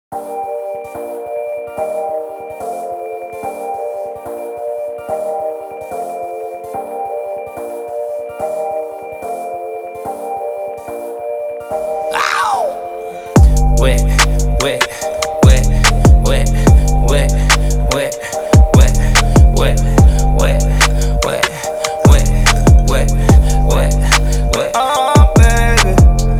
Wet, wet, wet, wet, wet, wet, wet, wet, wet, wet, wet, wet, wet, wet. Oh, baby,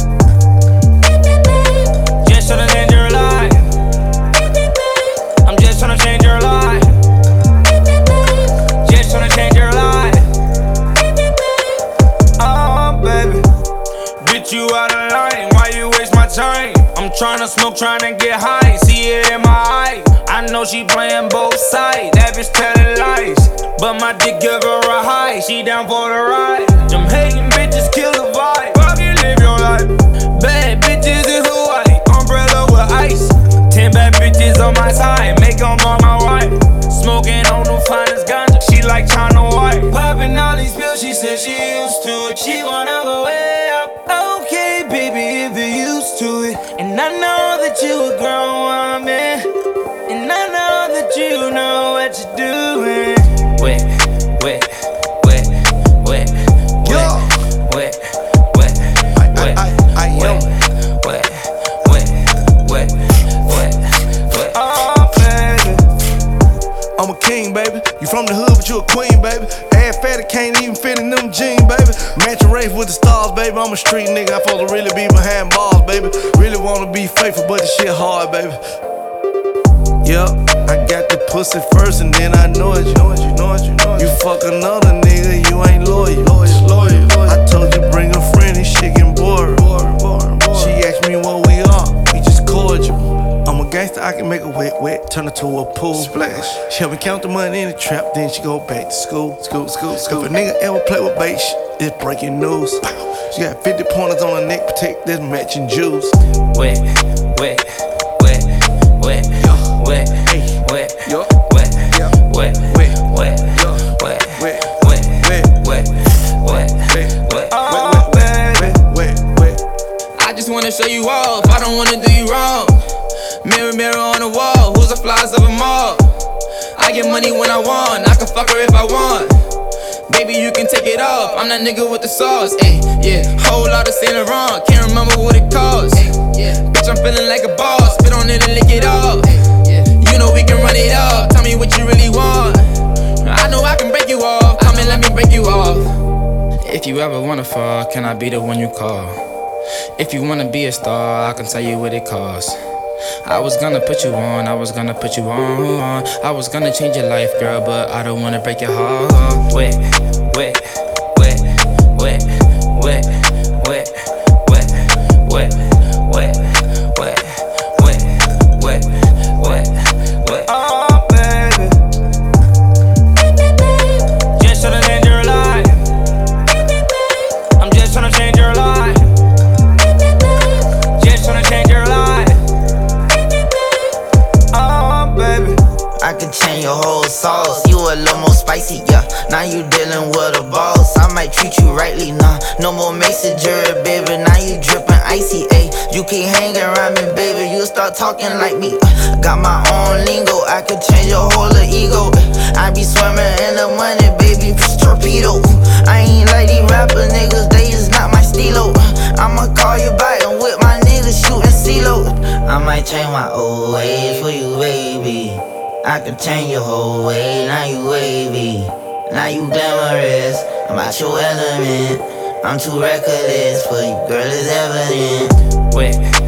just tryna change your life. I'm just tryna change your life. Just tryna change your life. Oh, baby, bitch, you out of line. Why you waste my time? I'm tryna smoke, tryna get high, see it in my eye. I know she playing both sides, that bitch telling lies. But my dick give her a high, she down for the ride. Them hating bitches kill the vibe, fucking live your life. Bad bitches in Hawaii, umbrella with ice. 10 bad bitches on my side, make them all my wife. Smoking on the finest ganja, she like China White. Popping all these pills, she said she used to it. She wanna go way up. Okay, baby, if you're used to it. And I know that you a grown woman, and I know that you know what you're doing. Wet, wet, wet, wet, wet, wet, wet, wet, wet, wet, wet, wet. Oh, baby, I'm a king, baby. You from the hood, but you a queen, baby. Ass fatty can't even fit in them jeans, baby. Matching race with the stars, baby. I'm a street nigga. I supposed to really be behind bars, baby. Really wanna be faithful, but this shit hard, baby. Yup, I got the pussy first, and then I know it. You fuck another nigga, you ain't loyal. I told you bring a friend, this shit getting boring. She asked me what we are, we just cordial. I'm a gangster, I can make a wet, turn it to a pool. Splash. She help me count the money in the trap, then she go back to school. If a nigga ever play with bait, it's breaking news. She got 50 pointers on her neck, protect this matching jewels. Wet, wet, wet, wet, wet, Hey, wet, yo, wet, yeah, wet, wet, wet, yo, wet, wet, wet, wet, wet, wet, wet. Oh, wet. I just wanna show you off, I don't wanna do you wrong. Mirror, mirror on the wall, who's the flies of them all? I get money when I want, I can fuck her if I want. Baby, you can take it off, I'm that nigga with the sauce. Ayy, yeah, whole lot of Saint Laurent, can't remember what it costs. Yeah, bitch, I'm feeling like a boss, spit on it and lick it off. Yeah, you know we can run it up, tell me what you really want. I know I can break you off, come and let me break you off. If you ever wanna fall, can I be the one you call? If you wanna be a star, I can tell you what it costs. I was gonna put you on, I was gonna put you on. I was gonna change your life, girl, but I don't wanna break your heart. Wet, wet, wet, wet, wet, wet, wet, wet, wet, wet, wet, wet, wet, wet. Oh, baby, just tryna change your life. I'm just tryna change your life. Just tryna change your life. Oh, baby, I can change your whole sauce. You a little more spicy, yeah. Now you dealing with a boss. I might treat you rightly, nah. No more messenger, baby. Now you drippin' icy, ayy. You keep hanging around me, baby. You start talking like me. Got my own lingo. I could change your whole ego. I be swimming in the money, baby. Torpedo. I ain't like these rapper niggas. They is not my stilo. I'ma call you back and with my niggas shooting CeeLo. I might change my old ways for you, baby. I can change your whole way, now you wavy. Now you glamorous, I'm out your element. I'm too reckless for you, girl, it's evident. wet.